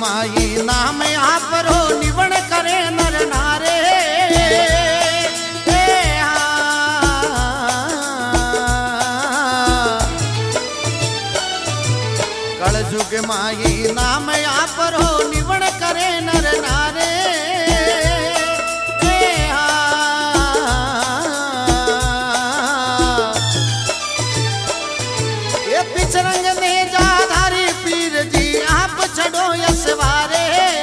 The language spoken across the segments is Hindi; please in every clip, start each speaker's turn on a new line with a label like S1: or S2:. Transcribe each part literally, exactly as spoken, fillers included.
S1: माई नाम आप रो निवण करे नर नारे। कल जुग माई नाम आप रो निवण करे नर नारे। ये पिछरंग ने जाधारी पीर जी आप छड़ो यसवारे।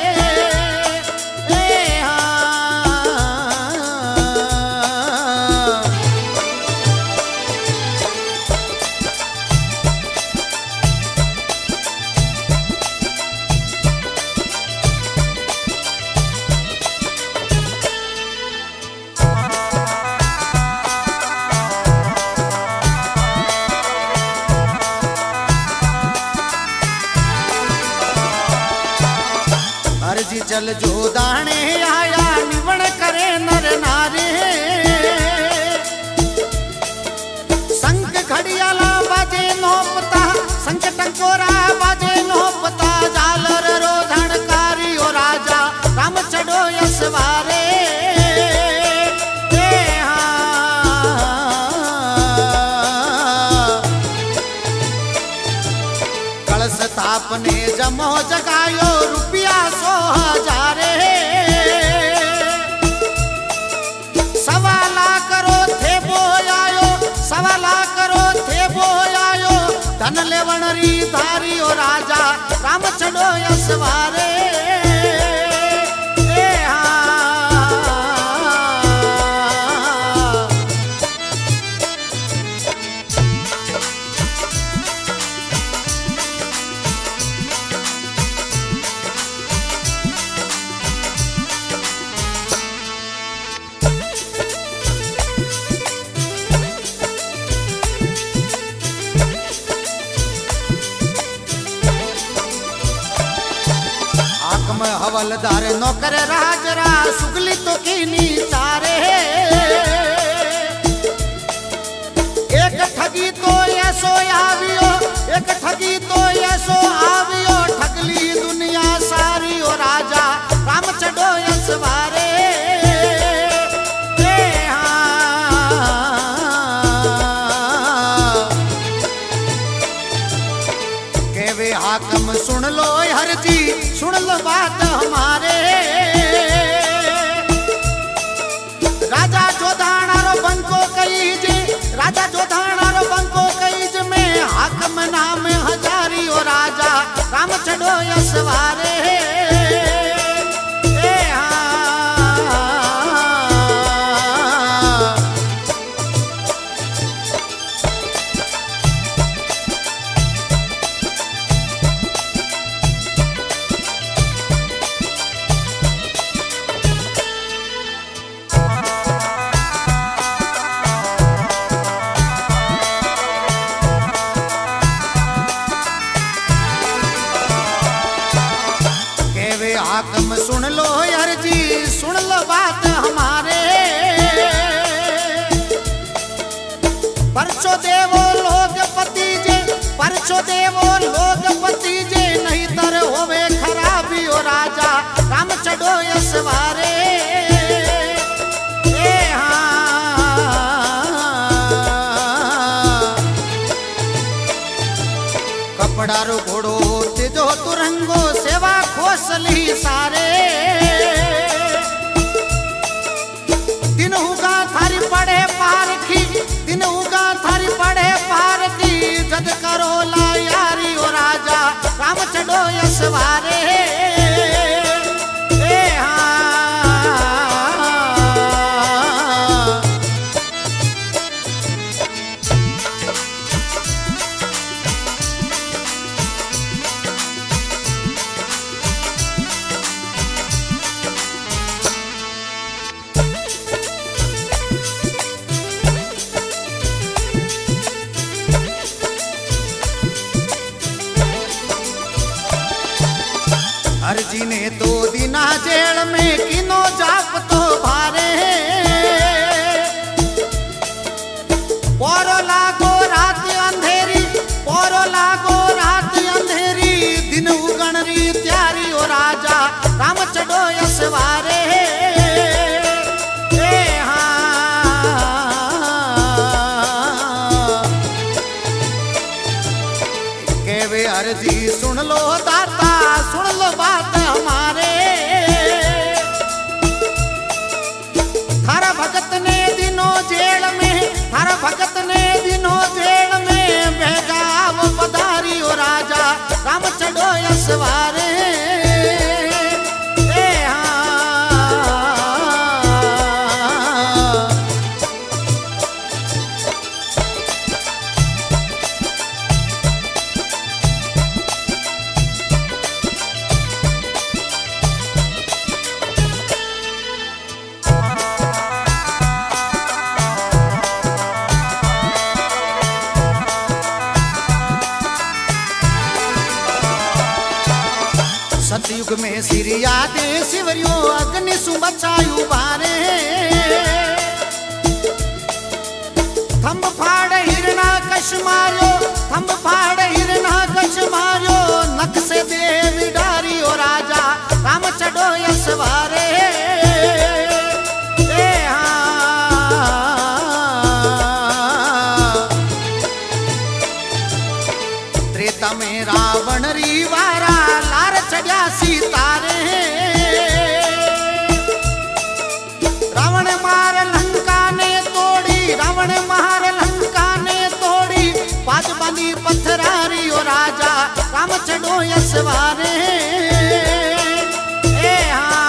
S1: अर्जी चल जो दाणे आया निवण करे नर नारे। संग घड़ियाला बाजे नोपता संग टंकोरा बाजे नोपता। झालर रो धणकारी ओ राजा राम चढ़ो यसवारे। कलश तापने जमो जगायो रुपया सो हजारे। सवाला करो थे बोयायो सवाला करो थे बोयायो। धन लेवण री धारी ओ राजा राम चढ़ो यसवारे। हवलदार नौकर राजरा सुगली तो कीनी चारे। एक ठगी तो ऐसो आवियो एक ठगी तो ऐसो आवियो। ठगली दुनिया सारी ओ राजा राम चढ़ो यसवारे। केवे हाकम सुन लो हर जी सुन लो बात हमारे। राजा जोधाना रो बंको कईज राजा जोधाना रो बंको कईज में हाकम नाम हजारी ओ राजा राम चढ़ो यसवारे। हाकम सुन लो यार जी सुन लो बात हमारे। परचो देवो लोकपति जे परचो देवो लोकपति जे नहीं तर होवे खराबी ओ राजा राम चढ़ो यसवारे। कपड़ा रो घोड़ो तेजो तुरंगो सेवा खोसली सारे। दिन उगा थारी पड़े पारखी दिन उगा थारी पड़े पारखी। जद करो ला यारी ओ राजा राम चढ़ो यसवारे। असवारे ए हाँ। सतयुग में सिरिया दे शिवरियो अग्नि सु बचायु बारे थंब फाड़ हिरणा कश मारो थंब फाड़ हिरणा कश मारो नख से देव डारियो राजा राम चढ़ो यसवारे ए हाँ। त्रेता में रावण रीवारा लार चढ़ा सीतारे रावण मार लंका ने तोड़ी रावण मार लंका ने तोड़ी पाद बनी पत्थरारी ओ राजा राम चढ़ो यसवारे ए हाँ।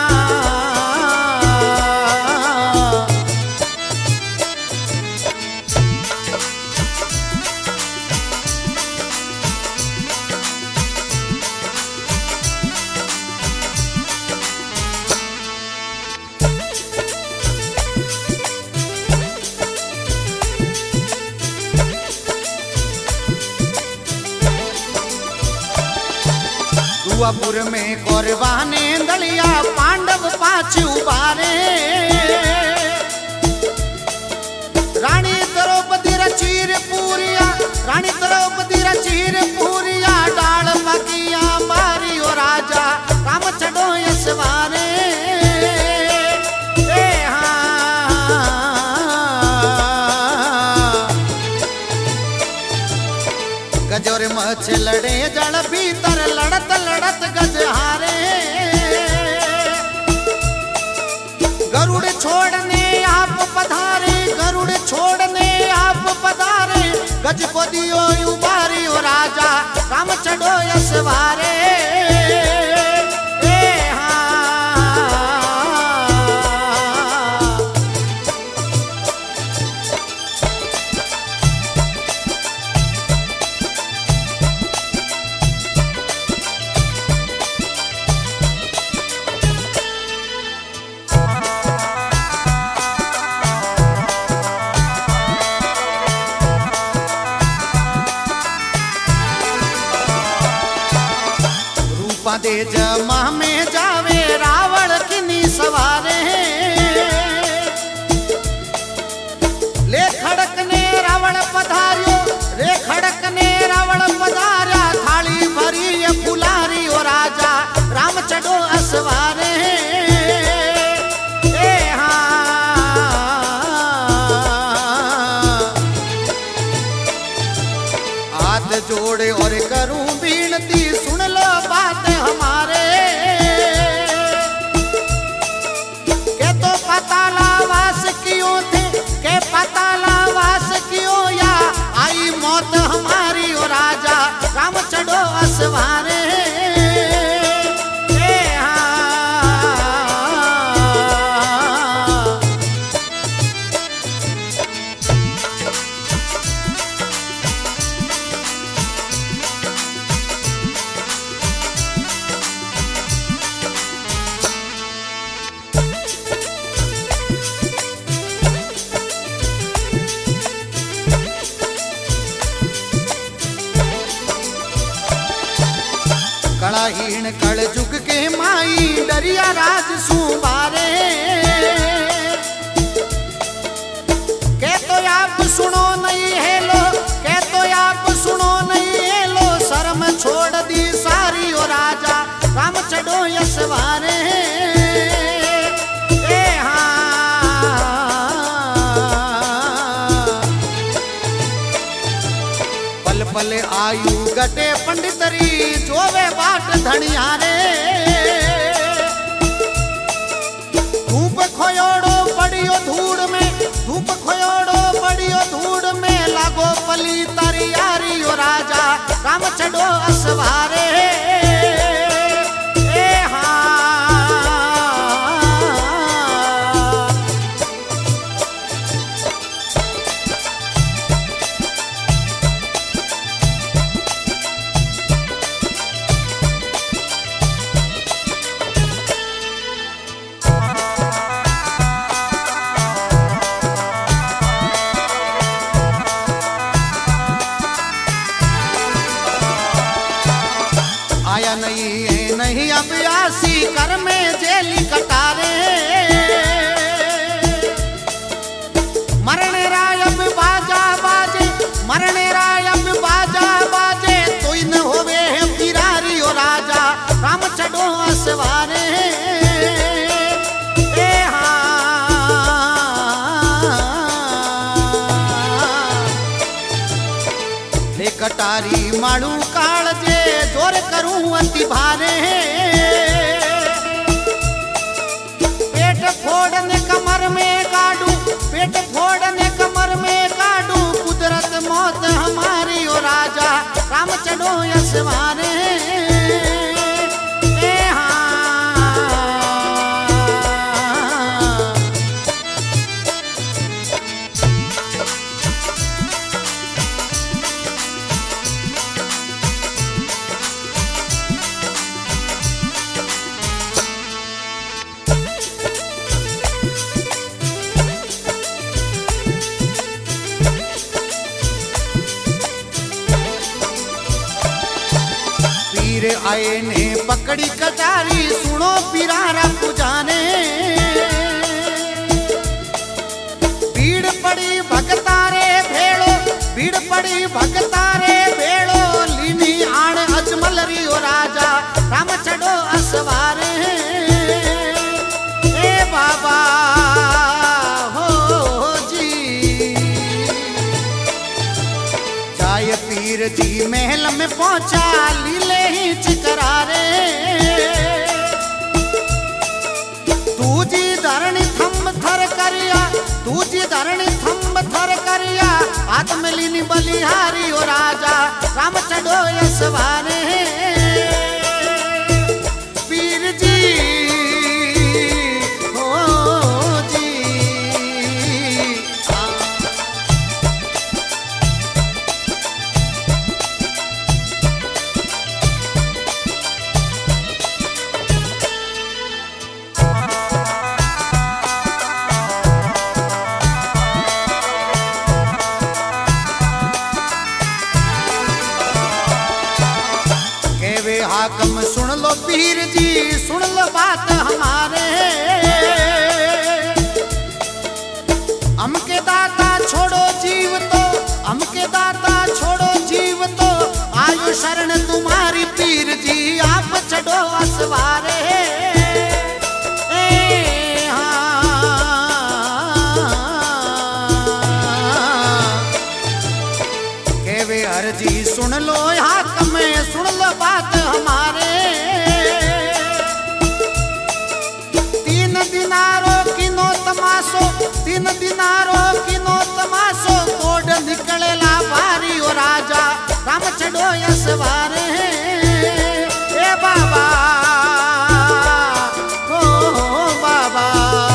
S1: दुआपुर में कौरवा ने दलिया पांडव पाछ उबारे रानी द्रौपदी रचीर पूरिया रानी द्रौपदी रचीर पूरिया डाल बगिया मारी ओ राजा राम चढ़ो यसवारे ए हाँ। गजोर मछ लड़े जल भीतर लड़त लड़त गज हारे गरुड़ छोड़ने आप पधारे गरुड़ छोड़ने आप पधारे गज को दियो उबारी ओ राजा राम चढ़ो यसवारे ए हाँ। दे जमा में जावे रावण किनी सवारे ले खड़कने रावण पधारियो ले खड़कने रावण पधारा थाली भरी ये फुलारी ओ राजा राम चढ़ो असवारे ए हाँ। हाथ जोड़े और करूं बीनती सुन लो बात हमारे के तो पताला वास कियो थे के पताला वास कियो या आई मौत हमारी ओ राजा राम चढ़ो असवारे ए हाँ। कड़ाहीन कल जुग के माई डरिया राज सुबारे के तो आप सुनो नहीं है लो के तो आप सुनो नहीं है लो शर्म छोड़ दी सारी ओ राजा राम चढ़ो यसवारे ए हाँ। पल पल आयु गटे पंडितरी जोवे बाट धनिया रे धूप खोयोड़ो पड़ियो धूड़ में धूप खोयोड़ो पड़ियो धूड़ में लागो पली तारी यारी ओ राजा राम चढ़ो असवारे कर में जेली कटारे मरने रायब बाजा बाजे मरने रायब बाजा बाजे तो न होवे है पिरारी ओ राजा राम चढ़ो असवारे ए हाँ ले कटारी माड़ू काल जे जोर करूं अति भारे पेट फोड़ने कमर में काटू पेट फोड़ने कमर में काटू कुदरत मौत हमारी ओ राजा राम चढ़ो यसवारे ए हाँ आए ने पकड़ी कटारी सुनो पिरारा पुजाने भीड़ पड़ी भगतारे भेड़ो भीड़ पड़ी भगतारे भेड़ो लीनी आण अजमल री ओ राजा राम चढ़ो असवारे ए बाबा हो जी जाय पीर जी महल में पहुंचा लीले ही चिकरारे तूजी धरणी थम थर करिया तूजी धरणी थम थर करिया आत्मलीनी बलिहारी ओ राजा राम चढ़ो यसवारे पीर जी हो जी हाकम सुन लो पीर जी सुन लो बात हमारे हमके दाता छोड़ो जीव तो हमके दाता छोड़ो जीव तो आयु शरण तुम्हारी पीर जी आप चढ़ो असवारे ए हाँ केवे हर जी सुन लो हाकम सुन लो बात हमारे तीन दिनारो किनो तमाशो तीन दिनारो किनो तमाशो कोड निकलेला भारी ओ राजा राम चढ़ो यसवारे ए बाबा हो बाबा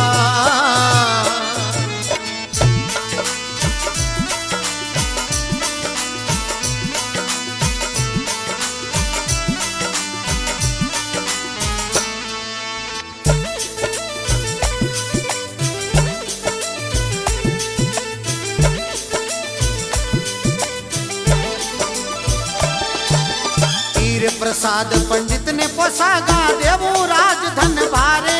S1: प्रसाद पंडित ने पोसागा देवू राजधन भारे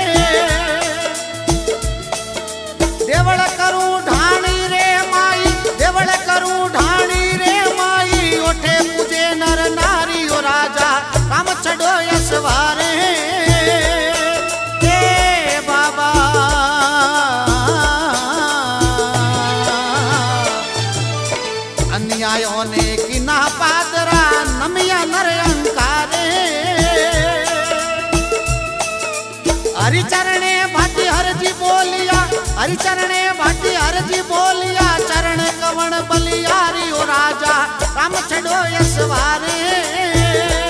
S1: देवड़ करूं ढाणी रे माई देवड़ करूं ढाणी रे माई उठे पूजे नर नारी ओ राजा राम चढ़ो यसवारे ए बाबा अन्यायों ने की ना पादरा नमिया नर अंकारे हरि चरणे भाटी हर जी बोलिया हरि चरणे भाटी हर जी बोलिया चरण कवण बलियारी ओ राजा राम चढ़ो यसवारे